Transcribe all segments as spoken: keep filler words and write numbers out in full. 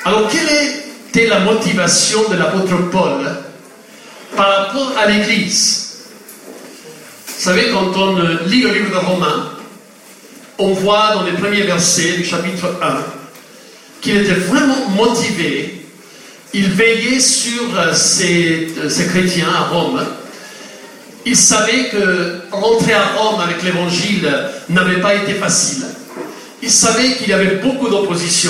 Alors, quelle était la motivation de l'apôtre Paul par rapport à l'Église? Vous savez, quand on lit le livre de Romains, on voit dans les premiers versets du chapitre un qu'il était vraiment motivé. Il veillait sur ces, ces chrétiens à Rome. Il savait que rentrer à Rome avec l'évangile n'avait pas été facile. Il savait qu'il y avait beaucoup d'opposition.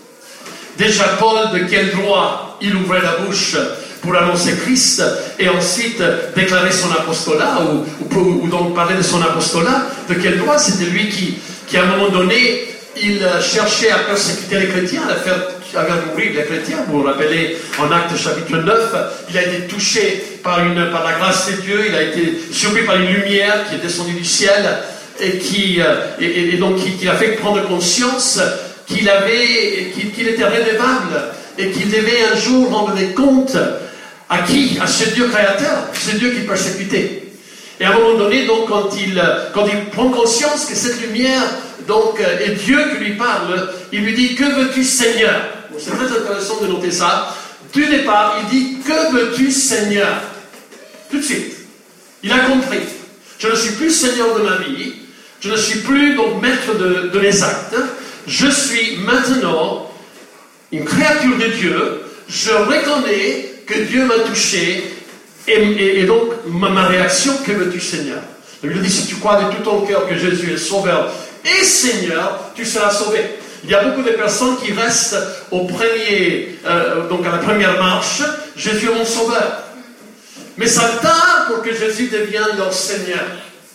Déjà, Paul, de quel droit il ouvrait la bouche pour annoncer Christ et ensuite déclarer son apostolat ou, ou, ou donc parler de son apostolat? De quel droit? C'était lui qui, qui, à un moment donné, il cherchait à persécuter les chrétiens, à faire, à faire mourir les chrétiens. Vous vous rappelez, en Actes chapitre neuf, il a été touché par, une, par la grâce de Dieu, il a été surpris par une lumière qui est descendue du ciel et qui, et, et donc, qui, qui a fait prendre conscience qu'il avait, qu'il, qu'il était redevable et qu'il devait un jour rendre des comptes à qui? À ce Dieu créateur, ce Dieu qui persécutait. Et à un moment donné, donc, quand il, quand il prend conscience que cette lumière donc, est Dieu qui lui parle, il lui dit: que veux-tu, Seigneur? Bon, c'est très intéressant de noter ça. Du départ, il dit: que veux-tu, Seigneur? Tout de suite. Il a compris. Je ne suis plus Seigneur de ma vie. Je ne suis plus donc maître de, de mes actes. Je suis maintenant une créature de Dieu. Je reconnais que Dieu m'a touché. Et, et, et donc, ma, ma réaction: que veux-tu, Seigneur? La Bible dit: si tu crois de tout ton cœur que Jésus est Sauveur et Seigneur, tu seras sauvé. Il y a beaucoup de personnes qui restent au premier, euh, donc à la première marche: Jésus est mon Sauveur. Mais ça tarde pour que Jésus devienne leur Seigneur.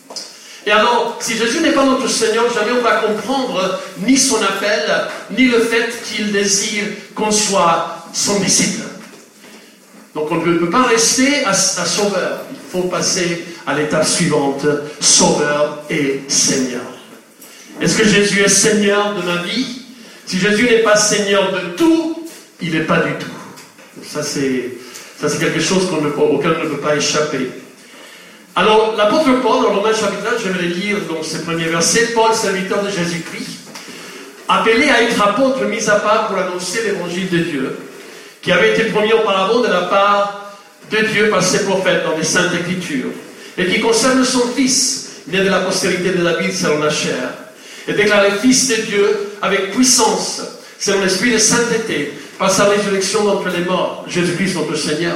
Et alors, si Jésus n'est pas notre Seigneur, jamais on va comprendre ni son appel, ni le fait qu'il désire qu'on soit son disciple. Donc on ne peut pas rester à, à Sauveur. Il faut passer à l'étape suivante: Sauveur et Seigneur. Est-ce que Jésus est Seigneur de ma vie? Si Jésus n'est pas Seigneur de tout, il n'est pas du tout. Ça c'est, ça, c'est quelque chose qu'on ne, auquel on ne peut pas échapper. Alors, l'apôtre Paul, dans Romains chapitre un, je vais lire donc ces premiers versets. Paul, serviteur de Jésus-Christ, appelé à être apôtre, mis à part pour annoncer l'évangile de Dieu, qui avait été promis auparavant de la part de Dieu par ses prophètes dans les Saintes Écritures, et qui concerne son Fils, né de la postérité de David selon la chair, et déclaré Fils de Dieu avec puissance, selon l'esprit de sainteté, par sa résurrection d'entre les morts, Jésus-Christ notre Seigneur,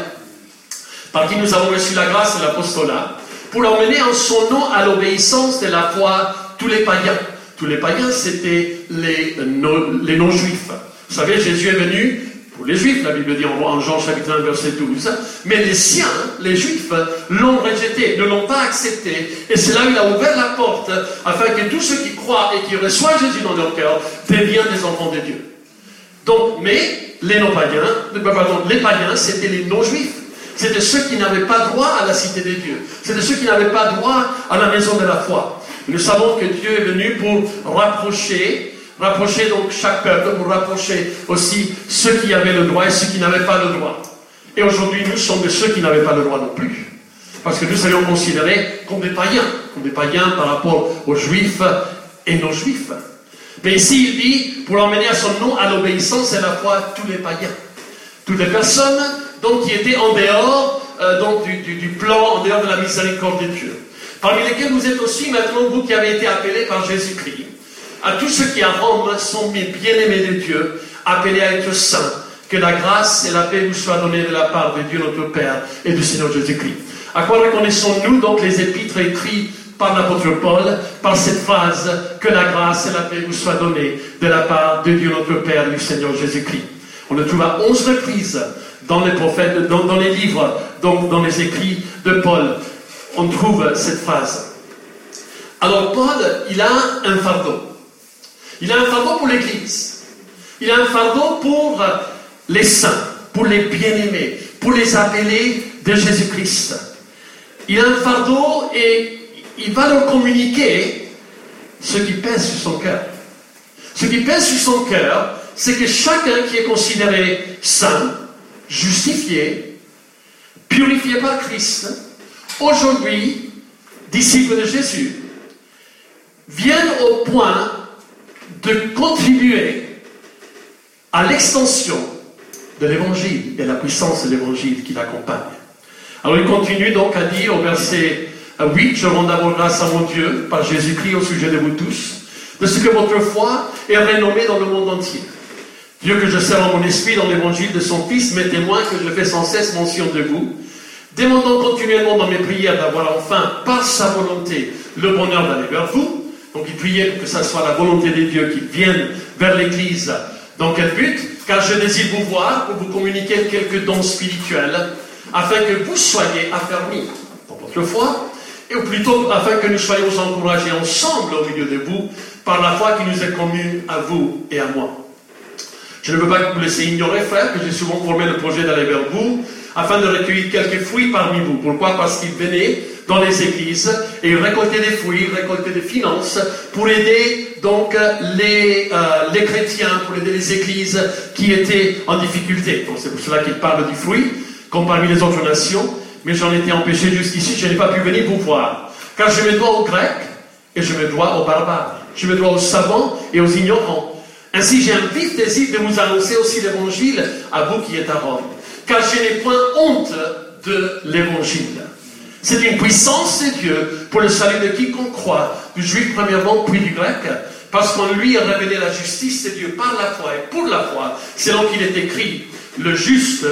par qui nous avons reçu la grâce et l'apostolat, pour emmener en son nom à l'obéissance de la foi tous les païens. Tous les païens, c'était les, les non-juifs. Vous savez, Jésus est venu pour les juifs, la Bible dit en Jean chapitre un, verset douze, mais les siens, les juifs, l'ont rejeté, ne l'ont pas accepté, et c'est là où il a ouvert la porte, afin que tous ceux qui croient et qui reçoivent Jésus dans leur cœur deviennent des enfants de Dieu. Donc, mais, les non-païens, pardon, les païens, c'était les non-juifs. C'était ceux qui n'avaient pas droit à la cité de Dieu. C'était ceux qui n'avaient pas droit à la maison de la foi. Nous savons que Dieu est venu pour rapprocher, rapprocher donc chaque peuple, pour rapprocher aussi ceux qui avaient le droit et ceux qui n'avaient pas le droit. Et aujourd'hui, nous sommes de ceux qui n'avaient pas le droit non plus. Parce que nous serions considérés comme des païens, comme des païens par rapport aux juifs et non-juifs. Mais ici, il dit, pour emmener à son nom à l'obéissance et la foi tous les païens. Toutes les personnes donc, qui étaient en dehors euh, donc, du, du, du plan, en dehors de la miséricorde de Dieu. Parmi lesquels vous êtes aussi maintenant, vous qui avez été appelés par Jésus-Christ, à tous ceux qui à Rome sont mes bien-aimés de Dieu, appelés à être saints, que la grâce et la paix vous soient données de la part de Dieu notre Père et du Seigneur Jésus-Christ. À quoi reconnaissons-nous donc les épîtres écrits par l'apôtre Paul, par cette phrase, que la grâce et la paix vous soient données de la part de Dieu notre Père et du Seigneur Jésus-Christ. On le trouve à onze reprises dans les prophètes, dans, dans les livres, donc dans les écrits de Paul. On trouve cette phrase. Alors Paul, il a un fardeau. Il a un fardeau pour l'Église. Il a un fardeau pour les saints, pour les bien-aimés, pour les appelés de Jésus-Christ. Il a un fardeau et il va leur communiquer ce qui pèse sur son cœur. Ce qui pèse sur son cœur, c'est que chacun qui est considéré saint, justifié, purifié par Christ, aujourd'hui, disciple de Jésus, viennent au point de contribuer à l'extension de l'évangile et à la puissance de l'évangile qui l'accompagne. Alors il continue donc à dire au verset huit, je rends d'abord grâce à mon Dieu par Jésus-Christ au sujet de vous tous, de ce que votre foi est renommée dans le monde entier. Dieu que je sers en mon esprit dans l'évangile de son Fils m'est témoin que je fais sans cesse mention de vous, demandant continuellement dans mes prières d'avoir enfin, par sa volonté, le bonheur d'aller vers vous. Donc il priait pour que ça soit la volonté de Dieu qui vienne vers l'Église. Dans quel but? Car je désire vous voir pour vous communiquer quelques dons spirituels, afin que vous soyez affermis dans votre foi, et ou plutôt afin que nous soyons encouragés ensemble au milieu de vous, par la foi qui nous est commune à vous et à moi. Je ne veux pas que vous laissez ignorer, frère, que j'ai souvent formé le projet d'aller vers vous, afin de recueillir quelques fruits parmi vous. Pourquoi? Parce qu'ils venaient dans les églises et ils récoltaient des fruits, ils récoltaient des finances pour aider donc les, euh, les chrétiens, pour aider les églises qui étaient en difficulté. Donc c'est pour cela qu'il parle du fruit, comme parmi les autres nations, mais j'en étais empêché jusqu'ici, je n'ai pas pu venir vous voir. Car je me dois aux Grecs et je me dois aux barbares. Je me dois aux savants et aux ignorants. Ainsi, j'ai un vif désir de vous annoncer aussi l'évangile à vous qui êtes à Rome. Car je n'ai point honte de l'évangile. C'est une puissance de Dieu pour le salut de quiconque croit, du juif premièrement, puis du grec, parce qu'en lui a révélé la justice de Dieu par la foi et pour la foi, selon qu'il est écrit, le juste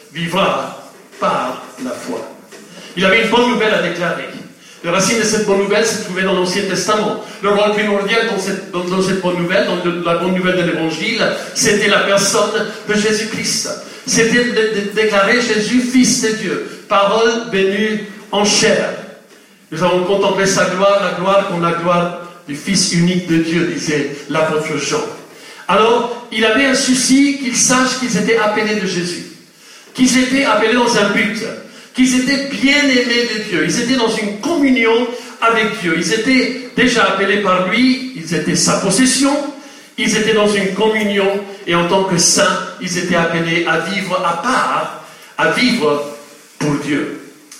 vivra par la foi. Il avait une bonne nouvelle à déclarer. La racine de cette bonne nouvelle se trouvait dans l'Ancien Testament. Le rôle primordial dans cette, dans, dans cette bonne nouvelle, dans le, la bonne nouvelle de l'Évangile, c'était la personne de Jésus-Christ. C'était de, de déclarer Jésus, Fils de Dieu, parole venue en chair. Nous avons contemplé sa gloire, la gloire comme la gloire du Fils unique de Dieu, disait l'apôtre Jean. Alors, il avait un souci qu'ils sachent qu'ils étaient appelés de Jésus, qu'ils étaient appelés dans un but, qu'ils étaient bien-aimés de Dieu, ils étaient dans une communion avec Dieu, ils étaient déjà appelés par lui, ils étaient sa possession, ils étaient dans une communion, et en tant que saints, ils étaient appelés à vivre à part, à vivre pour Dieu.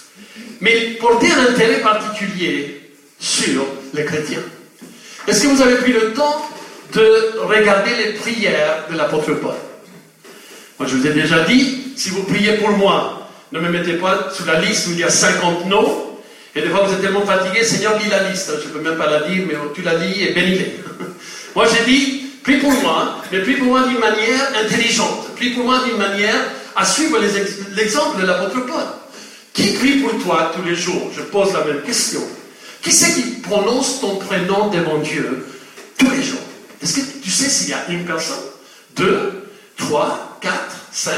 Mais porter un intérêt particulier sur les chrétiens. Est-ce que vous avez pris le temps de regarder les prières de l'apôtre Paul? Moi, je vous ai déjà dit, si vous priez pour moi, ne me mettez pas sur la liste où il y a cinquante noms, et des fois vous êtes tellement fatigué, Seigneur, lis la liste. Je ne peux même pas la dire, mais tu la lis et bénis-les. Moi, j'ai dit, prie pour moi, mais prie pour moi d'une manière intelligente. Prie pour moi d'une manière à suivre l'exemple de l'apôtre Paul. Qui prie pour toi tous les jours? Je pose la même question. Qui c'est qui prononce ton prénom devant Dieu tous les jours? Est-ce que tu sais s'il y a une personne, deux, trois, quatre, cinq,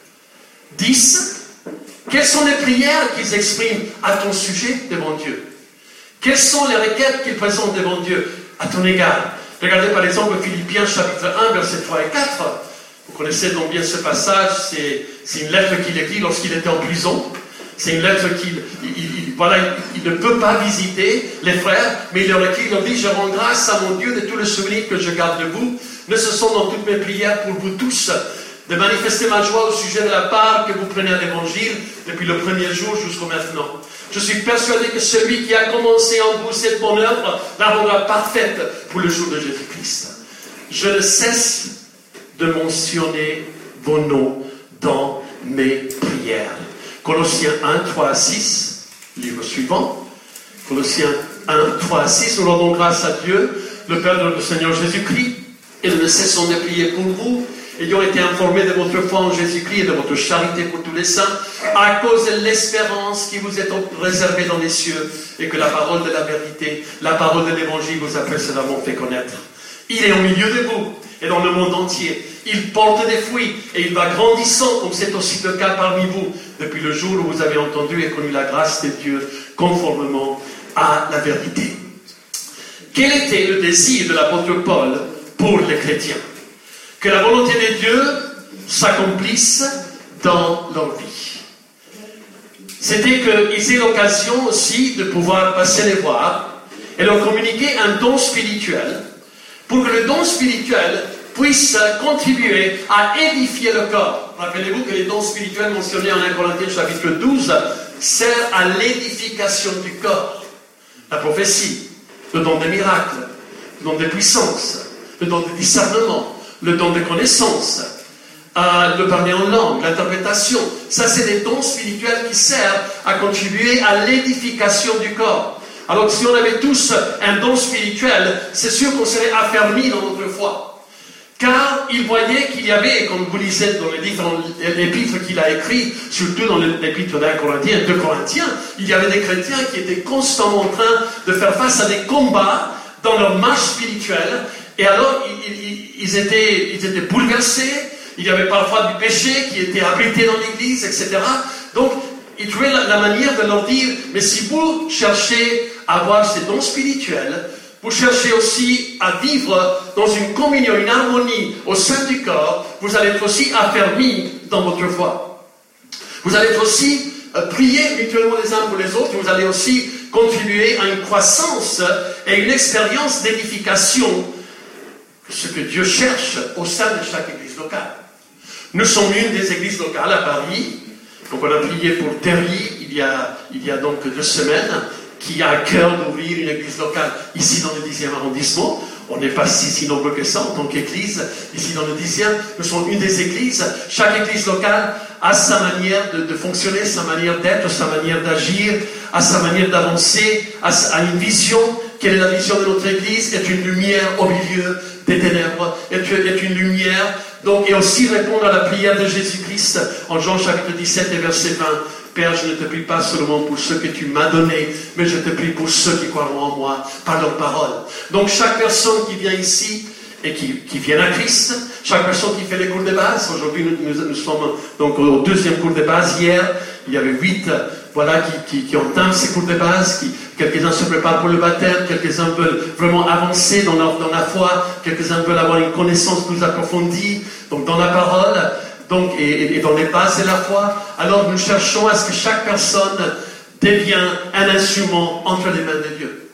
dix? Quelles sont les prières qu'ils expriment à ton sujet devant Dieu? Quelles sont les requêtes qu'ils présentent devant Dieu à ton égard? Regardez par exemple Philippiens chapitre un, versets trois et quatre. Vous connaissez donc bien ce passage, c'est, c'est une lettre qu'il écrit lorsqu'il était en prison. C'est une lettre qu'il il, il, voilà, il, il ne peut pas visiter les frères, mais il leur écrit, il leur dit, je rends grâce à mon Dieu de tous les souvenirs que je garde de vous, mais ce sont dans toutes mes prières pour vous tous, de manifester ma joie au sujet de la part que vous prenez à l'évangile depuis le premier jour jusqu'au maintenant. Je suis persuadé que celui qui a commencé en vous cette bonne œuvre la rendra parfaite pour le jour de Jésus-Christ. Je ne cesse de mentionner vos noms dans mes prières. Colossiens un, trois à six, livre suivant. Colossiens un, trois à six, nous rendons grâce à Dieu, le Père de notre Seigneur Jésus-Christ, et nous ne cessons de prier pour vous, ayant été informés de votre foi en Jésus-Christ et de votre charité pour tous les saints, à cause de l'espérance qui vous est réservée dans les cieux, et que la parole de la vérité, la parole de l'évangile vous a précédemment fait connaître. Il est au milieu de vous, et dans le monde entier. Il porte des fruits, et il va grandissant, comme c'est aussi le cas parmi vous, depuis le jour où vous avez entendu et connu la grâce de Dieu, conformément à la vérité. Quel était le désir de l'apôtre Paul pour les chrétiens? Que la volonté de Dieu s'accomplisse dans leur vie. C'était qu'ils aient l'occasion aussi de pouvoir passer les voir et leur communiquer un don spirituel, pour que le don spirituel puisse contribuer à édifier le corps. Rappelez-vous que les dons spirituels mentionnés en un Corinthiens chapitre douze servent à l'édification du corps. La prophétie, le don des miracles, le don de puissance, le don de discernement, le don de connaissance, euh, le parler en langue, l'interprétation. Ça, c'est des dons spirituels qui servent à contribuer à l'édification du corps. Alors si on avait tous un don spirituel, c'est sûr qu'on serait affermis dans notre foi. Car il voyait qu'il y avait, comme vous lisez dans les différents épîtres qu'il a écrits, surtout dans l'épître d'un Corinthien, de Corinthiens, il y avait des chrétiens qui étaient constamment en train de faire face à des combats dans leur marche spirituelle. Et alors, ils, ils, ils, étaient, ils étaient bouleversés. Il y avait parfois du péché qui était abrité dans l'église, et cetera. Donc, il trouvait la, la manière de leur dire, mais si vous cherchez à avoir ces dons spirituels, vous cherchez aussi à vivre dans une communion, une harmonie au sein du corps, vous allez être aussi affermis dans votre foi. Vous allez être aussi euh, prier mutuellement les uns pour les autres, vous allez aussi contribuer à une croissance et une expérience d'édification, ce que Dieu cherche au sein de chaque église locale. Nous sommes une des églises locales à Paris, donc on a prié pour Terry il y a, il y a donc deux semaines, qui a à cœur d'ouvrir une église locale ici dans le dixième arrondissement. On n'est pas si, si nombreux que ça en tant qu'église. Ici dans le dixième, nous sommes une des églises. Chaque église locale a sa manière de, de fonctionner, sa manière d'être, sa manière d'agir, a sa manière d'avancer, a, a une vision. Quelle est la vision de notre église? Est une lumière au milieu des ténèbres, est, est une lumière. Donc, et aussi répondre à la prière de Jésus-Christ en Jean chapitre dix-sept et verset vingt. Père, je ne te prie pas seulement pour ceux que tu m'as donnés, mais je te prie pour ceux qui croiront en moi par leur parole. Donc chaque personne qui vient ici et qui, qui vient à Christ, chaque personne qui fait les cours de base, aujourd'hui nous, nous, nous sommes donc au deuxième cours de base. Hier, il y avait huit voilà, qui, qui, qui entament ces cours de base, qui, quelques-uns se préparent pour le baptême, quelques-uns veulent vraiment avancer dans, leur, dans la foi, quelques-uns veulent avoir une connaissance plus approfondie, donc dans la parole. Donc, et, et dans les bases de la foi, alors nous cherchons à ce que chaque personne devienne un instrument entre les mains de Dieu.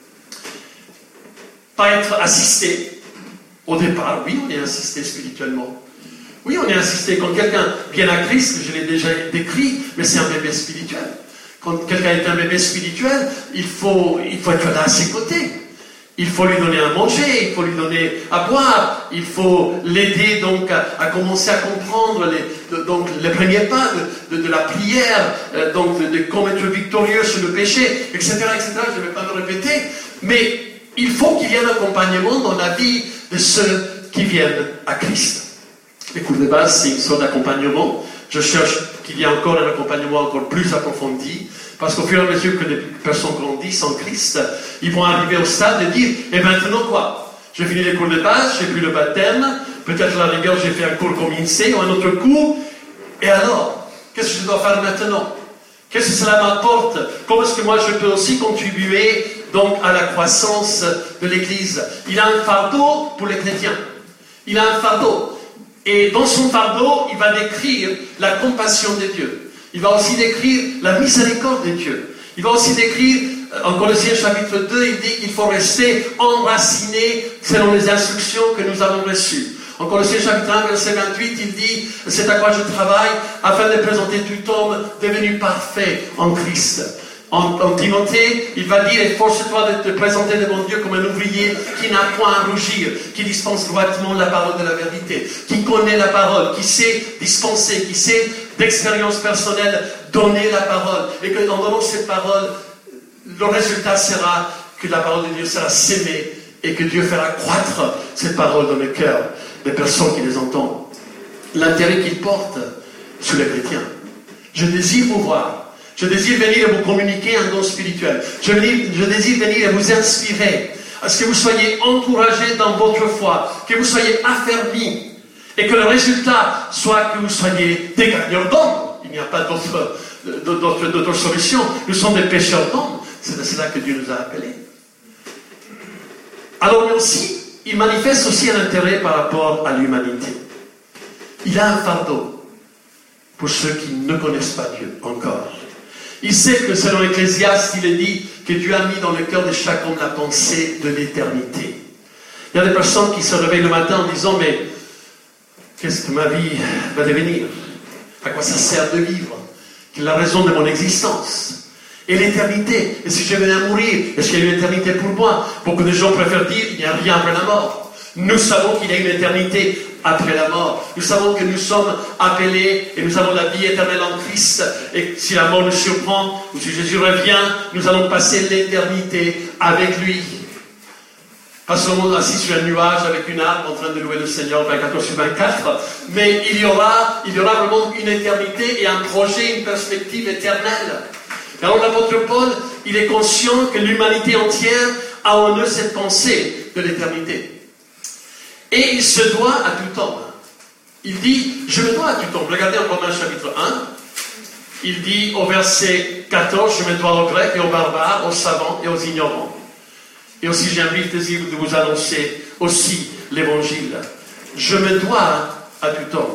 Pas être assisté. Au départ, oui, on est assisté spirituellement. Oui, on est assisté. Quand quelqu'un vient à Christ, je l'ai déjà décrit, mais c'est un bébé spirituel. Quand quelqu'un est un bébé spirituel, il faut, il faut être là à ses côtés. Il faut lui donner à manger, il faut lui donner à boire, il faut l'aider donc à, à commencer à comprendre les, de, donc, les premiers pas de, de, de la prière, euh, donc de, de comment être victorieux sur le péché, et cetera, et cetera. Je ne vais pas me répéter, mais il faut qu'il y ait un accompagnement dans la vie de ceux qui viennent à Christ. Les cours de base, c'est une sorte d'accompagnement. Je cherche qu'il y ait encore un accompagnement encore plus approfondi. Parce qu'au fur et à mesure que les personnes grandissent en Christ, ils vont arriver au stade de dire, et maintenant quoi? J'ai fini les cours de base, j'ai pris le baptême, peut-être à la rigueur j'ai fait un cours comme I N S E E ou un autre cours, et alors, qu'est-ce que je dois faire maintenant? Qu'est-ce que cela m'apporte? Comment est-ce que moi je peux aussi contribuer donc à la croissance de l'Église? Il a un fardeau pour les chrétiens. Il a un fardeau. Et dans son fardeau, il va décrire la compassion de Dieu. Il va aussi décrire la miséricorde de Dieu. Il va aussi décrire, en Colossiens chapitre deux, il dit qu'il faut rester enraciné selon les instructions que nous avons reçues. En Colossiens chapitre un, verset vingt-huit, il dit, c'est à quoi je travaille, afin de présenter tout homme devenu parfait en Christ. En, en Timothée, il va dire, efforce-toi de te présenter devant Dieu comme un ouvrier qui n'a point à rougir, qui dispense droitement la parole de la vérité, qui connaît la parole, qui sait dispenser, qui sait d'expérience personnelle donner la parole, et que en donnant cette parole, le résultat sera que la parole de Dieu sera sémée et que Dieu fera croître cette parole dans le cœur des personnes qui les entendent. L'intérêt qu'il porte sur les chrétiens. Je désire vous voir. Je désire venir et vous communiquer un don spirituel. Je, venir, je désire venir et vous inspirer à ce que vous soyez encouragés dans votre foi, que vous soyez affermis, et que le résultat soit que vous soyez des gagneurs d'hommes. Il n'y a pas d'autre, d'autre, d'autre solution. Nous sommes des pécheurs d'hommes. C'est de cela que Dieu nous a appelés. Alors, mais aussi, il manifeste aussi un intérêt par rapport à l'humanité. Il a un fardeau pour ceux qui ne connaissent pas Dieu encore. Il sait que selon Ecclésiaste, il est dit que Dieu a mis dans le cœur de chaque homme la pensée de l'éternité. Il y a des personnes qui se réveillent le matin en disant, mais qu'est-ce que ma vie va devenir? À quoi ça sert de vivre? Quelle est la raison de mon existence? Et l'éternité? Et si je venais à mourir, est-ce qu'il y a une éternité pour moi? Beaucoup de gens préfèrent dire, il n'y a rien après la mort. Nous savons qu'il y a une éternité après la mort. Nous savons que nous sommes appelés et nous avons la vie éternelle en Christ. Et si la mort nous surprend, ou si Jésus revient, nous allons passer l'éternité avec lui. Pas seulement assis sur un nuage avec une harpe en train de louer le Seigneur vingt-quatre heures sur vingt-quatre, mais il y aura, il y aura vraiment une éternité et un projet, une perspective éternelle. Alors l'apôtre Paul, il est conscient que l'humanité entière a en eux cette pensée de l'éternité. Et il se doit à tout homme. Il dit, je me dois à tout homme. Regardez en Romains chapitre un. Il dit au verset quatorze, je me dois aux Grecs et aux barbares, aux savants et aux ignorants. Et aussi j'invite les de vous annoncer aussi l'évangile. Je me dois à tout homme.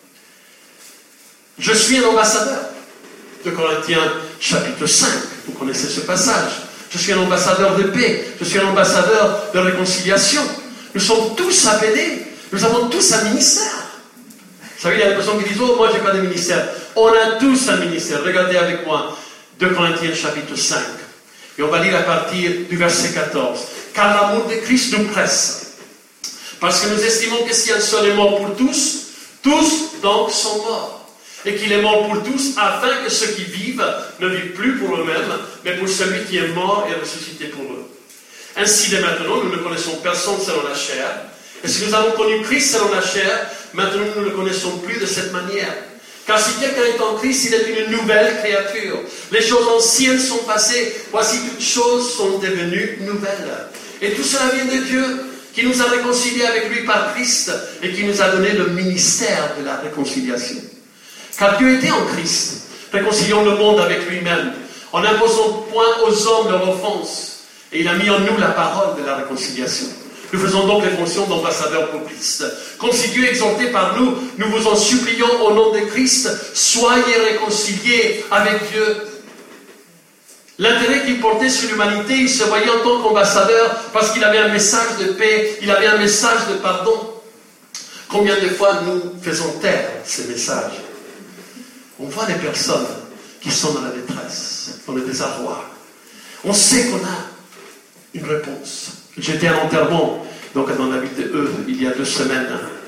Je suis un ambassadeur de Corinthiens chapitre cinq. Vous connaissez ce passage. Je suis un ambassadeur de paix. Je suis un ambassadeur de réconciliation. Nous sommes tous appelés. Nous avons tous un ministère. Vous savez, il y a des personnes qui disent, oh, moi, je n'ai pas de ministère. On a tous un ministère. Regardez avec moi, deux Corinthiens chapitre cinq. Et on va lire à partir du verset quatorze. Car l'amour de Christ nous presse. Parce que nous estimons que si un seul est mort pour tous, tous donc sont morts. Et qu'il est mort pour tous, afin que ceux qui vivent ne vivent plus pour eux-mêmes, mais pour celui qui est mort et ressuscité pour eux. Ainsi, dès maintenant, nous ne connaissons personne selon la chair. Et si nous avons connu Christ selon la chair, maintenant nous ne le connaissons plus de cette manière. Car si quelqu'un est en Christ, il est une nouvelle créature. Les choses anciennes sont passées. Voici, toutes choses sont devenues nouvelles. Et tout cela vient de Dieu, qui nous a réconciliés avec lui par Christ et qui nous a donné le ministère de la réconciliation. Car Dieu était en Christ, réconciliant le monde avec lui-même, en n'imposant point aux hommes leur offense. Et il a mis en nous la parole de la réconciliation. Nous faisons donc les fonctions d'ambassadeurs pour Christ. Comme si Dieu exhortait par nous, nous vous en supplions au nom de Christ, soyez réconciliés avec Dieu. L'intérêt qu'il portait sur l'humanité, il se voyait en tant qu'ambassadeur parce qu'il avait un message de paix, il avait un message de pardon. Combien de fois nous faisons taire ces messages? On voit des personnes qui sont dans la détresse, dans le désarroi. On sait qu'on a une réponse. J'étais à l'enterrement, donc dans la ville de Eudes, il y a deux semaines.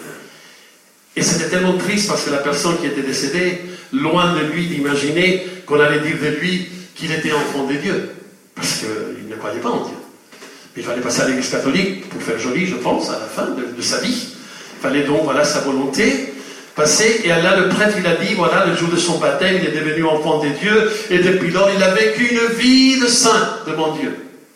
Et c'était tellement triste parce que la personne qui était décédée, loin de lui d'imaginer qu'on allait dire de lui qu'il était enfant de Dieu. Parce qu'il ne croyait pas en Dieu. Mais il fallait passer à l'église catholique pour faire joli, je pense, à la fin de, de sa vie. Il fallait donc, voilà, sa volonté, passer. Et là, le prêtre, il a dit, voilà, le jour de son baptême, il est devenu enfant de Dieu. Et depuis lors, il a vécu une vie de saint devant Dieu.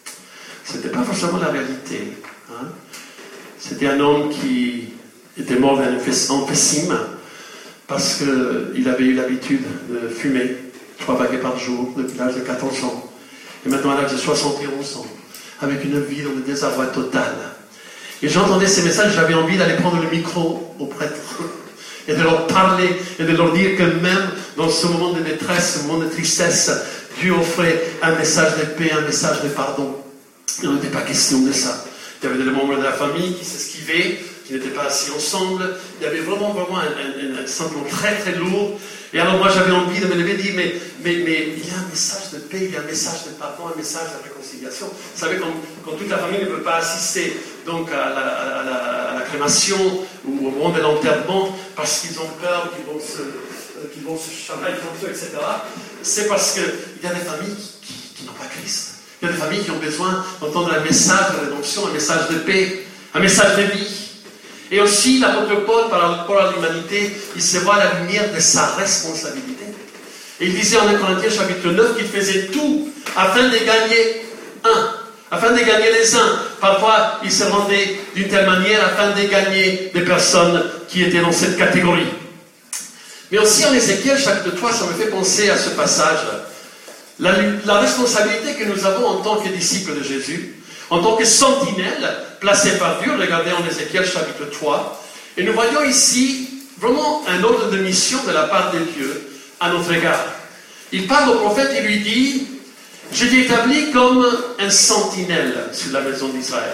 Ce n'était pas forcément la réalité. Hein. C'était un homme qui était mort d'un emphysème parce qu'il avait eu l'habitude de fumer trois paquets par jour depuis l'âge de quatorze ans. Et maintenant à l'âge de soixante et onze ans, avec une vie dans le désarroi total. Et j'entendais ces messages, j'avais envie d'aller prendre le micro aux prêtres et de leur parler et de leur dire que même dans ce moment de détresse, ce moment de tristesse, Dieu offrait un message de paix, un message de pardon. Il n'en était pas question de ça. Il y avait des membres de la famille qui s'esquivaient, qui n'étaient pas assis ensemble. Il y avait vraiment, vraiment un, un, un sentiment très, très lourd. Et alors moi, j'avais envie de me lever et de dire, mais, mais, mais il y a un message de paix, il y a un message de pardon, un message de réconciliation. Vous savez, quand, quand toute la famille ne peut pas assister donc, à, la, à, la, à la crémation ou au moment de l'enterrement, parce qu'ils ont peur, qu'ils vont se, euh, qu'ils vont se chamailler entre eux, et cetera, c'est parce qu'il y a des familles qui, qui, qui n'ont pas Christ. Il y a des familles qui ont besoin d'entendre un message de rédemption, un message de paix, un message de vie. Et aussi, l'apôtre Paul, par rapport à l'humanité, il se voit à la lumière de sa responsabilité. Et il disait en un Corinthiens chapitre neuf qu'il faisait tout afin de gagner un, afin de gagner les uns. Parfois, il se rendait d'une telle manière afin de gagner des personnes qui étaient dans cette catégorie. Mais aussi en Ézéchiel chapitre trois, ça me fait penser à ce passage. La, la responsabilité que nous avons en tant que disciples de Jésus, en tant que sentinelles placées par Dieu, regardez en Ézéchiel chapitre trois, et nous voyons ici vraiment un ordre de mission de la part de Dieu à notre égard. Il parle au prophète et lui dit, je t'ai établi comme un sentinelle sur la maison d'Israël.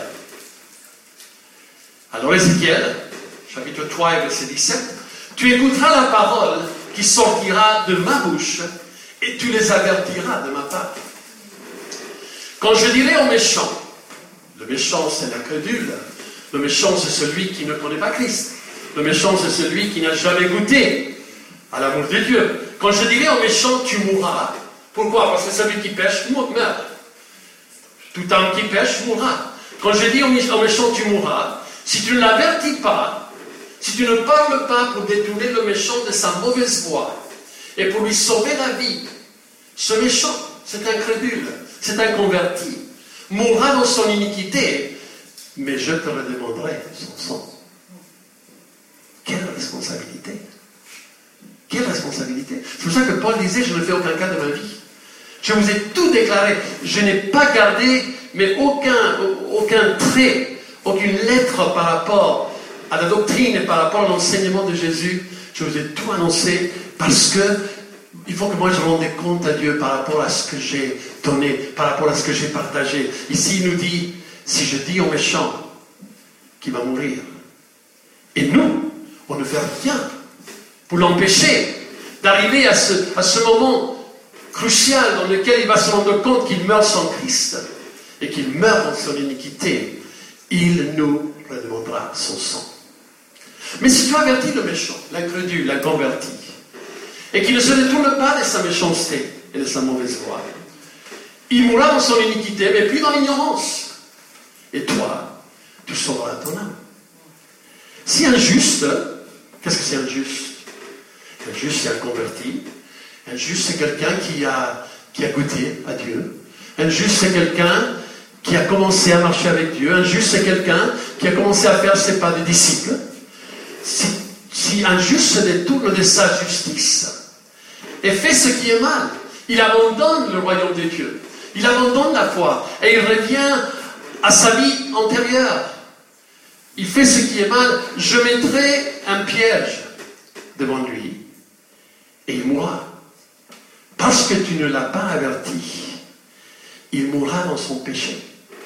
Alors Ézéchiel, chapitre trois et verset dix-sept, tu écouteras la parole qui sortira de ma bouche, et tu les avertiras de ma part. Quand je dirai aux méchants, le méchant c'est l'incrédule, Le méchant, c'est celui qui ne connaît pas Christ. Le méchant, c'est celui qui n'a jamais goûté à l'amour de Dieu. Quand je dirais au méchant, tu mourras. Pourquoi? Parce que celui qui pêche meurt. Tout homme qui pêche mourra. Quand je dis au méchant, tu mourras, si tu ne l'avertis pas, si tu ne parles pas pour détourner le méchant de sa mauvaise voie et pour lui sauver la vie, ce méchant, cet incrédule, cet inconverti, mourra dans son iniquité, mais je te redemanderai son sang. Quelle responsabilité! Quelle responsabilité! C'est pour ça que Paul disait, je ne fais aucun cas de ma vie. Je vous ai tout déclaré. Je n'ai pas gardé, mais aucun, aucun trait, aucune lettre par rapport à la doctrine et par rapport à l'enseignement de Jésus. Je vous ai tout annoncé parce que il faut que moi je rende compte à Dieu par rapport à ce que j'ai donné, par rapport à ce que j'ai partagé. Ici, il nous dit, si je dis au méchant qu'il va mourir, et nous, on ne fait rien pour l'empêcher d'arriver à ce, à ce moment crucial dans lequel il va se rendre compte qu'il meurt sans Christ et qu'il meurt dans son iniquité, il nous redemandera son sang. Mais si tu avertis le méchant, l'incrédule, l'inconverti, et qu'il ne se détourne pas de sa méchanceté et de sa mauvaise voie, il mourra dans son iniquité, mais puis dans l'ignorance. Et toi, tu sauveras ton âme. Si un juste, qu'est-ce que c'est un juste? Un juste, c'est un converti. Un juste, c'est quelqu'un qui a, qui a goûté à Dieu. Un juste, c'est quelqu'un qui a commencé à marcher avec Dieu. Un juste, c'est quelqu'un qui a commencé à faire ses pas de disciple. Si, si un juste se détourne de sa justice et fait ce qui est mal, il abandonne le royaume de Dieu. Il abandonne la foi et il revient à sa vie antérieure. Il fait ce qui est mal. Je mettrai un piège devant lui et il mourra. Parce que tu ne l'as pas averti, il mourra dans son péché.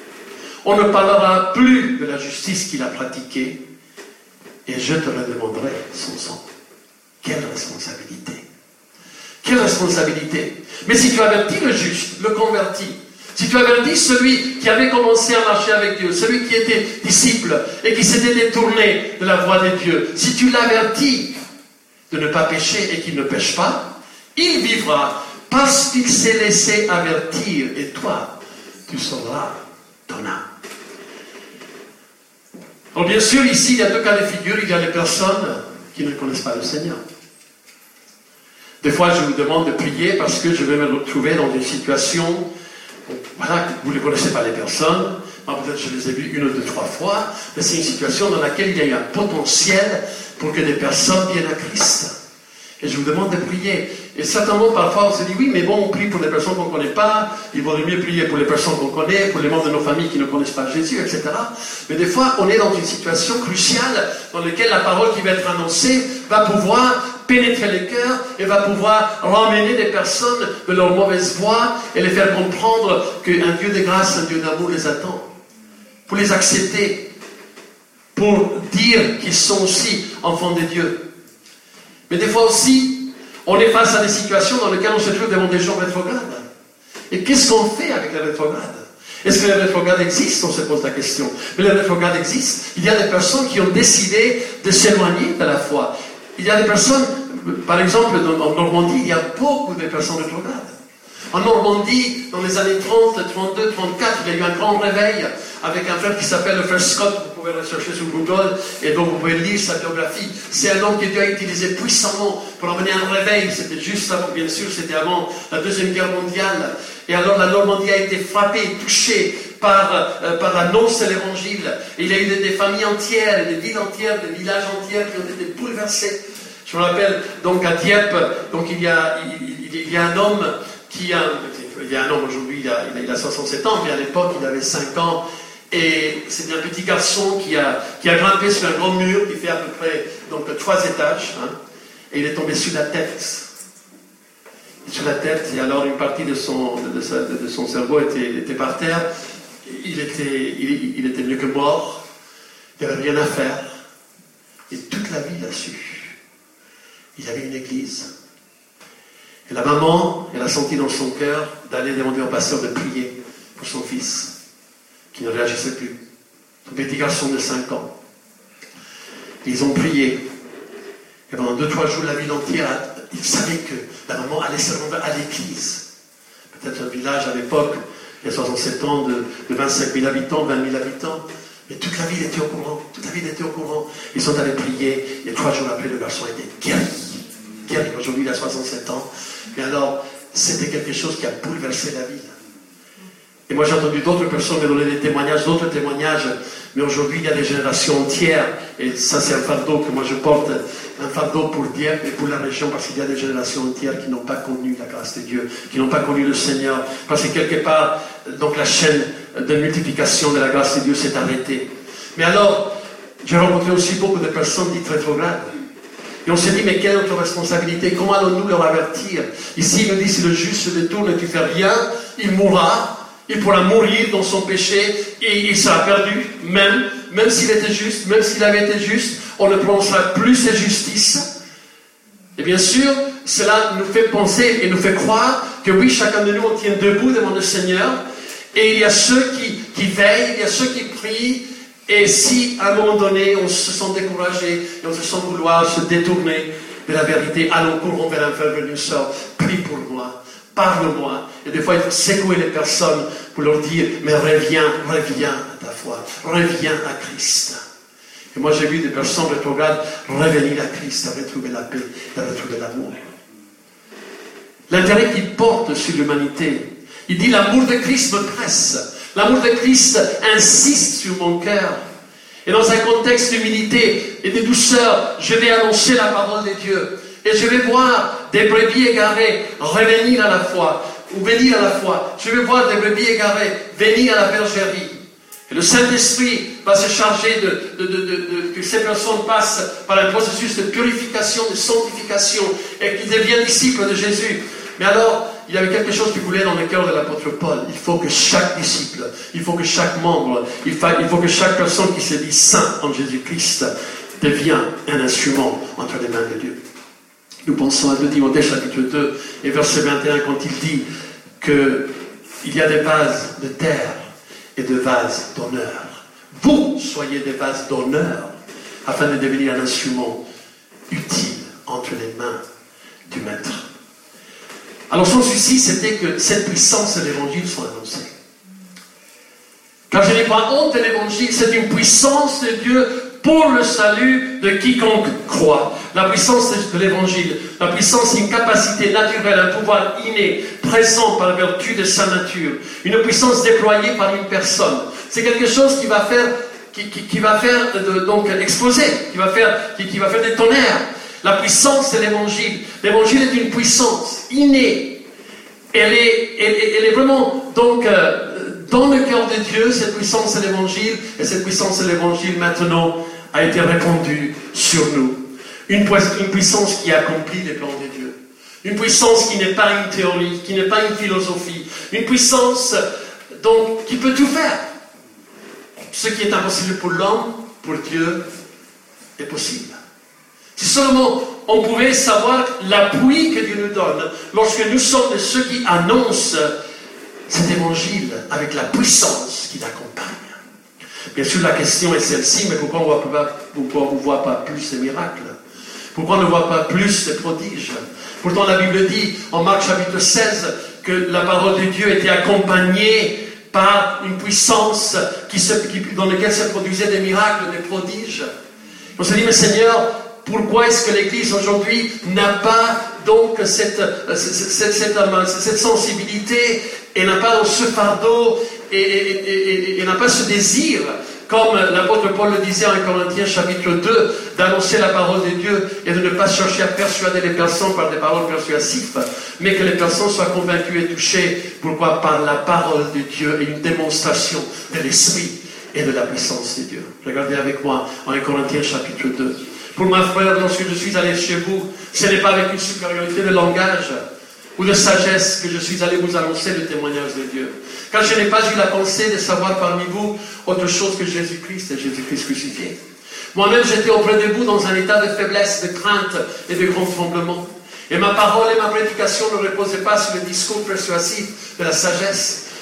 On ne parlera plus de la justice qu'il a pratiquée et je te redemanderai son sang. Quelle responsabilité! Quelle responsabilité! Mais si tu avertis le juste, le converti, si tu avertis celui qui avait commencé à marcher avec Dieu, celui qui était disciple et qui s'était détourné de la voie de Dieu, si tu l'avertis de ne pas pécher et qu'il ne pêche pas, il vivra parce qu'il s'est laissé avertir et toi, tu sauveras ton âme. Alors bien sûr, ici, il y a deux cas de figure. Il y a les personnes qui ne connaissent pas le Seigneur. Des fois, je vous demande de prier parce que je vais me retrouver dans une situation, voilà, vous ne connaissez pas les personnes, peut-être je les ai vues une ou deux, trois fois, mais c'est une situation dans laquelle il y a eu un potentiel pour que des personnes viennent à Christ. Et je vous demande de prier. Et certainement, parfois, on se dit, oui, mais bon, on prie pour les personnes qu'on ne connaît pas, il vaut mieux prier pour les personnes qu'on connaît, pour les membres de nos familles qui ne connaissent pas Jésus, et cetera. Mais des fois, on est dans une situation cruciale dans laquelle la parole qui va être annoncée va pouvoir pénétrer les cœurs et va pouvoir ramener des personnes de leur mauvaise voie et les faire comprendre qu'un Dieu de grâce, un Dieu d'amour les attend. Pour les accepter, pour dire qu'ils sont aussi enfants de Dieu. Mais des fois aussi, on est face à des situations dans lesquelles on se trouve devant des gens rétrogrades. Et qu'est-ce qu'on fait avec les rétrogrades? Est-ce que les rétrogrades existent? On se pose la question. Mais les rétrogrades existent. Il y a des personnes qui ont décidé de s'éloigner de la foi. Il y a des personnes, par exemple, en Normandie, il y a beaucoup de personnes rétrogrades. En Normandie, dans les années trente, trente-deux, trente-quatre, il y a eu un grand réveil avec un frère qui s'appelle le frère Scott. Vous pouvez rechercher sur Google et donc vous pouvez lire sa biographie. C'est un homme que Dieu a utilisé puissamment pour amener un réveil. C'était juste avant, bien sûr, c'était avant la Deuxième Guerre mondiale. Et alors la Normandie a été frappée, touchée par, euh, par l'annonce de l'Évangile. Et il y a eu des, des familles entières, des villes entières, des villages entiers qui ont été bouleversés. Je me rappelle donc à Dieppe, donc il y a, il, il, il y a un homme qui a, il y a un homme aujourd'hui, il a, il a soixante-sept ans, mais à l'époque il avait cinq ans. Et c'est un petit garçon qui a, qui a grimpé sur un grand mur qui fait à peu près donc, trois étages. Hein, et il est tombé sur la tête. Sur la tête, et alors une partie de son, de, de sa, de, de son cerveau était, était par terre. Il était, il, il était mieux que mort. Il n'y avait rien à faire. Et toute la ville a su. Il y avait une église. Et la maman, elle a senti dans son cœur d'aller demander au pasteur de prier pour son fils, qui ne réagissait plus. un petit garçon de cinq ans. Ils ont prié. Et pendant deux, trois jours, la ville entière, ils savaient que la maman allait se rendre à l'église. Peut-être un village à l'époque, il y a soixante-sept ans, de, de vingt-cinq mille habitants, vingt mille habitants. Mais toute la ville était au courant. Toute la ville était au courant. Ils sont allés prier. Et trois jours après, le garçon était guéri. Guéri. Aujourd'hui, il a soixante-sept ans. Et alors, c'était quelque chose qui a bouleversé la ville. Et moi, j'ai entendu d'autres personnes me donner des témoignages, d'autres témoignages. Mais aujourd'hui, il y a des générations entières. Et ça, c'est un fardeau que moi, je porte. Un fardeau pour Dieppe et pour la région. Parce qu'il y a des générations entières qui n'ont pas connu la grâce de Dieu. Qui n'ont pas connu le Seigneur. Parce que quelque part, donc la chaîne de multiplication de la grâce de Dieu s'est arrêtée. Mais alors, j'ai rencontré aussi beaucoup de personnes dites rétrogrades. Et on s'est dit, mais quelle est notre responsabilité? Comment allons-nous leur avertir? Ici, il nous dit, si le juste se détourne et tu fais rien, il mourra. Il pourra mourir dans son péché et il sera perdu, même, même s'il était juste, même s'il avait été juste, on ne prononcera plus ses justices. Et bien sûr, cela nous fait penser et nous fait croire que oui, chacun de nous, on tient debout devant le Seigneur. Et il y a ceux qui, qui veillent, il y a ceux qui prient. Et si, à un moment donné, on se sent découragé et on se sent vouloir se détourner de la vérité, allons, courons vers un frère venu sort, prie pour moi. Parle-moi. Et des fois, il faut secouer les personnes pour leur dire, mais reviens, reviens à ta foi. Reviens à Christ. Et moi, j'ai vu des personnes rétrogrades revenir à Christ, à retrouver la paix, à retrouver l'amour. L'intérêt qu'il porte sur l'humanité. Il dit, l'amour de Christ me presse. L'amour de Christ insiste sur mon cœur. Et dans un contexte d'humilité et de douceur, je vais annoncer la parole de Dieu. Et je vais voir des brebis égarées revenir à la foi, ou venir à la foi. Je vais voir des brebis égarées venir à la bergerie. Et le Saint-Esprit va se charger de, de, de, de, de que ces personnes passent par un processus de purification, de sanctification, et qu'ils deviennent disciples de Jésus. Mais alors, il y avait quelque chose qui voulait dans le cœur de l'apôtre Paul. Il faut que chaque disciple, il faut que chaque membre, il faut, il faut que chaque personne qui se dit saint en Jésus-Christ devienne un instrument entre les mains de Dieu. Nous pensons à deux Timothée chapitre deux et verset vingt et un quand il dit qu'il y a des vases de terre et des vases d'honneur. Vous soyez des vases d'honneur afin de devenir un instrument utile entre les mains du Maître. Alors son souci c'était que cette puissance de l'évangile soit annoncée. Car je n'ai pas honte de l'évangile, c'est une puissance de Dieu pour le salut de quiconque croit. La puissance de l'évangile, la puissance, une capacité naturelle, un pouvoir inné, présent par vertu de sa nature, une puissance déployée par une personne. C'est quelque chose qui va faire, qui, qui, qui va faire de, donc exploser, qui va faire, qui, qui va faire des tonnerres. La puissance de l'évangile. L'évangile est une puissance innée. Elle est, elle, elle est vraiment donc euh, dans le cœur de Dieu, cette puissance de l'évangile, et cette puissance de l'évangile maintenant a été répandue sur nous. Une, une puissance qui accomplit les plans de Dieu. Une puissance qui n'est pas une théorie, qui n'est pas une philosophie. Une puissance donc, qui peut tout faire. Ce qui est impossible pour l'homme, pour Dieu, est possible. Si seulement on pouvait savoir l'appui que Dieu nous donne lorsque nous sommes de ceux qui annoncent cet évangile avec la puissance qui l'accompagne. Bien sûr, la question est celle-ci, mais pourquoi on ne voit pas plus de miracles? Pourquoi on ne voit pas plus de prodiges? Pourtant, la Bible dit, en Marc chapitre seize, que la parole de Dieu était accompagnée par une puissance qui se, qui, dans laquelle se produisaient des miracles, des prodiges. On se dit, mais Seigneur, pourquoi est-ce que l'Église aujourd'hui n'a pas donc cette, cette, cette, cette sensibilité et n'a pas ce fardeau et, et, et, et, et n'a pas ce désir, comme l'apôtre Paul le disait en Corinthiens chapitre deux, d'annoncer la parole de Dieu et de ne pas chercher à persuader les personnes par des paroles persuasives, mais que les personnes soient convaincues et touchées. Pourquoi? Par la parole de Dieu et une démonstration de l'Esprit et de la puissance de Dieu. Regardez avec moi en Corinthiens chapitre deux. Pour ma frère, lorsque je suis allé chez vous, ce n'est pas avec une supériorité de langage ou de sagesse que je suis allé vous annoncer le témoignage de Dieu. Car je n'ai pas eu la pensée de savoir parmi vous autre chose que Jésus-Christ et Jésus-Christ crucifié. Moi-même, j'étais auprès de vous dans un état de faiblesse, de crainte et de grand tremblement. Et ma parole et ma prédication ne reposaient pas sur le discours persuasif de la sagesse,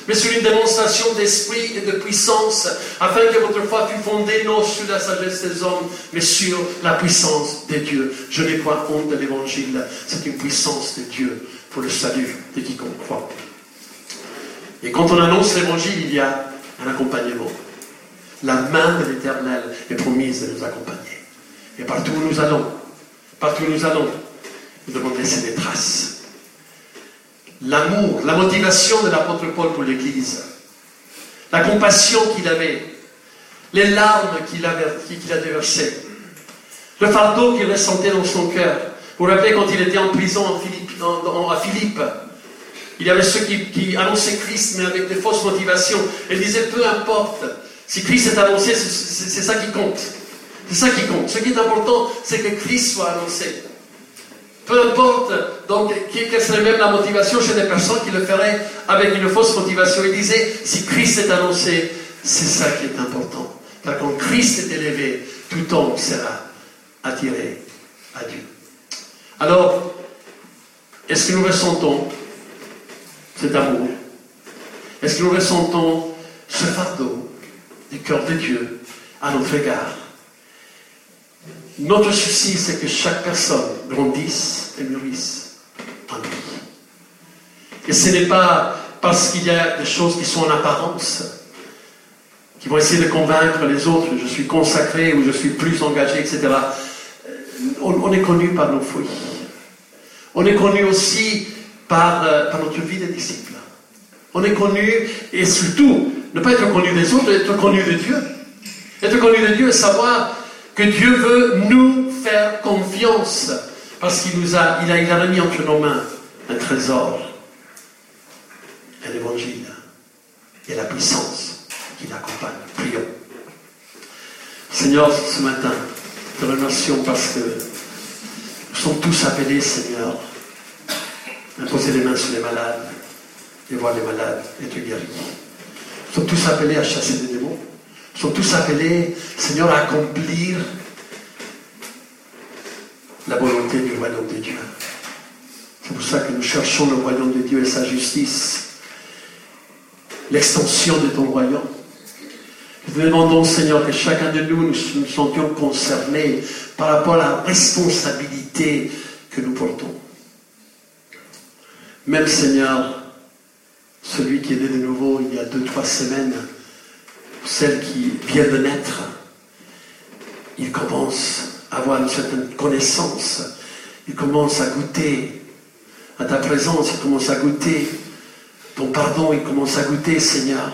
mais sur une démonstration d'esprit et de puissance, afin que votre foi fût fondée non sur la sagesse des hommes, mais sur la puissance de Dieu. Je n'ai point honte de l'évangile, c'est une puissance de Dieu pour le salut de quiconque croit. Et quand on annonce l'évangile, il y a un accompagnement. La main de l'Éternel est promise de nous accompagner. Et partout où nous allons, partout où nous allons, nous devons laisser des traces. L'amour, la motivation de l'apôtre Paul pour l'Église, la compassion qu'il avait, les larmes qu'il a, qu'il a déversées, le fardeau qu'il ressentait dans son cœur. Vous vous rappelez quand il était en prison en Philippe, en, en, à Philippe, il y avait ceux qui, qui annonçaient Christ mais avec des fausses motivations. Il disait peu importe, si Christ est annoncé, c'est, c'est, c'est ça qui compte. C'est ça qui compte. Ce qui est important, c'est que Christ soit annoncé. Peu importe, donc, quelle serait même la motivation chez des personnes qui le feraient avec une fausse motivation. Il disait, si Christ est annoncé, c'est ça qui est important. Car quand Christ est élevé, tout homme sera attiré à Dieu. Alors, est-ce que nous ressentons cet amour? Est-ce que nous ressentons ce fardeau du cœur de Dieu à notre égard? Notre souci, c'est que chaque personne grandisse et mûrisse en lui. Et ce n'est pas parce qu'il y a des choses qui sont en apparence, qui vont essayer de convaincre les autres, je suis consacré ou je suis plus engagé, et cetera. On, on est connu par nos fruits. On est connu aussi par, euh, par notre vie de disciple. On est connu, et surtout, ne pas être connu des autres, être connu de Dieu. Être connu de Dieu et savoir que Dieu veut nous faire confiance parce qu'il nous a, il a, il a remis entre nos mains un trésor, un évangile et la puissance qui l'accompagne. Prions. Seigneur, ce matin, te remercions parce que nous sommes tous appelés, Seigneur, à poser les mains sur les malades et voir les malades être guéris. Nous sommes tous appelés à chasser des démons. Nous sommes tous appelés, Seigneur, à accomplir la volonté du royaume de Dieu. C'est pour ça que nous cherchons le royaume de Dieu et sa justice, l'extension de ton royaume. Nous te demandons, Seigneur, que chacun de nous, nous nous sentions concernés par rapport à la responsabilité que nous portons. Même, Seigneur, celui qui est né de nouveau il y a deux, trois semaines, celle qui vient de naître, il commence à avoir une certaine connaissance, il commence à goûter à ta présence, il commence à goûter ton pardon, il commence à goûter, Seigneur,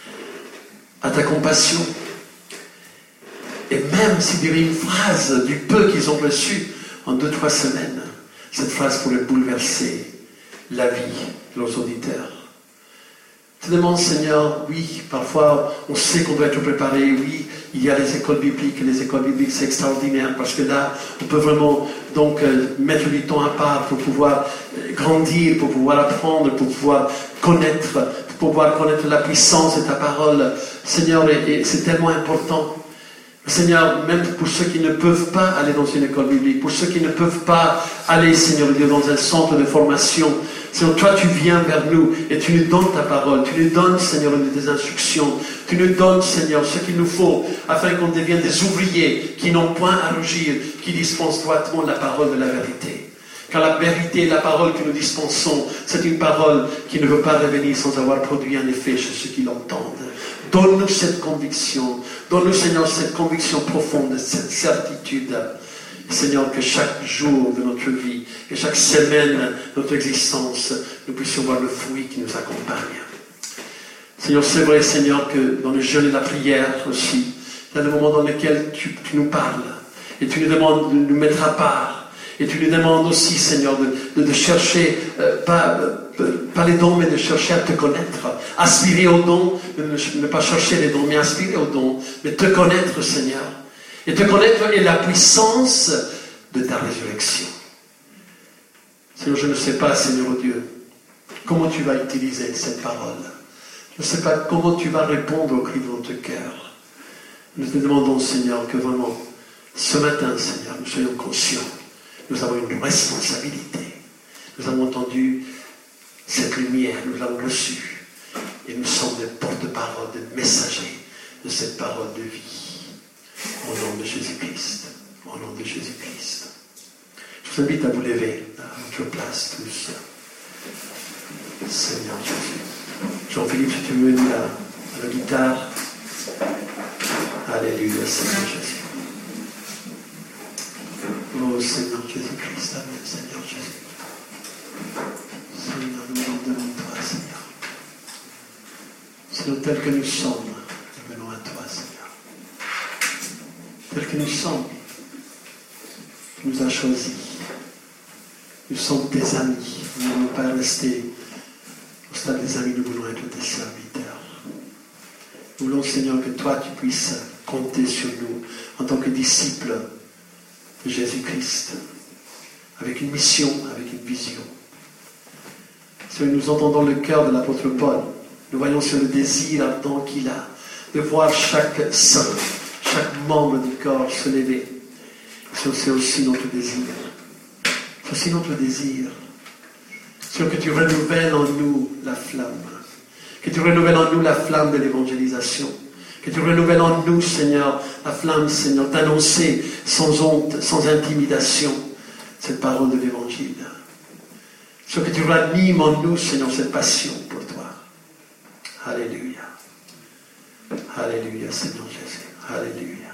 à ta compassion. Et même s'il y avait une phrase du peu qu'ils ont reçu en deux, trois semaines, cette phrase pourrait bouleverser la vie de nos auditeurs. Je te demande, Seigneur, oui, parfois on sait qu'on doit être préparé, oui, il y a les écoles bibliques, et les écoles bibliques c'est extraordinaire parce que là, on peut vraiment donc euh, mettre du temps à part pour pouvoir euh, grandir, pour pouvoir apprendre, pour pouvoir connaître, pour pouvoir connaître la puissance de ta parole, Seigneur, et, et c'est tellement important. Seigneur, même pour ceux qui ne peuvent pas aller dans une école biblique, pour ceux qui ne peuvent pas aller, Seigneur Dieu, dans un centre de formation, Seigneur, toi tu viens vers nous et tu nous donnes ta parole, tu nous donnes, Seigneur, des instructions, tu nous donnes, Seigneur, ce qu'il nous faut afin qu'on devienne des ouvriers qui n'ont point à rougir, qui dispensent droitement la parole de la vérité. Car la vérité, la parole que nous dispensons, c'est une parole qui ne veut pas revenir sans avoir produit un effet chez ceux qui l'entendent. Donne-nous cette conviction, donne-nous, Seigneur, cette conviction profonde, cette certitude. Seigneur, que chaque jour de notre vie et chaque semaine de notre existence, nous puissions voir le fruit qui nous accompagne. Seigneur, c'est vrai, Seigneur, que dans le jeûne et la prière aussi, il y a des moments dans lesquels tu, tu nous parles et tu nous demandes de nous mettre à part. Et tu nous demandes aussi, Seigneur, de, de, de chercher, euh, pas, euh, pas les dons, mais de chercher à te connaître. Aspirer aux dons, ne, ne pas chercher les dons, mais aspirer aux dons. Mais te connaître, Seigneur. Et te connaître est la puissance de ta résurrection. Seigneur, je ne sais pas, Seigneur Dieu, comment tu vas utiliser cette parole. Je ne sais pas comment tu vas répondre au cri de notre cœur. Nous te demandons, Seigneur, que vraiment, ce matin, Seigneur, nous soyons conscients. Nous avons une responsabilité. Nous avons entendu cette lumière, nous l'avons reçue. Et nous sommes des porte-parole, des messagers de cette parole de vie. Au nom de Jésus-Christ. Au nom de Jésus-Christ. Je vous invite à vous lever à votre place tous. Seigneur Jésus. Jean-Philippe, si tu veux venir à, à la guitare. Alléluia, Seigneur Jésus. Oh Seigneur Jésus-Christ, Amen, Seigneur Jésus. Seigneur, nous nous demandons toi, Seigneur. Seigneur, tel que nous sommes, nous venons à toi, Seigneur. Tel que nous sommes, tu nous as choisis. Nous sommes tes amis. Nous ne voulons pas rester au stade des amis, nous voulons être tes serviteurs. Nous voulons, Seigneur, que toi, tu puisses compter sur nous en tant que disciples de Jésus-Christ, avec une mission, avec une vision. Seigneur, nous entendons le cœur de l'apôtre Paul. Nous voyons sur le désir ardent qu'il a de voir chaque saint, chaque membre du corps se lever. C'est aussi notre désir. C'est aussi notre désir. Seigneur, que tu renouvelles en nous la flamme. Que tu renouvelles en nous la flamme de l'évangélisation. Que tu renouvelles en nous, Seigneur, la flamme, Seigneur, d'annoncer sans honte, sans intimidation, cette parole de l'Évangile. Seigneur, que tu ranimes en nous, Seigneur, cette passion pour toi. Alléluia. Alléluia, Seigneur Jésus. Alléluia.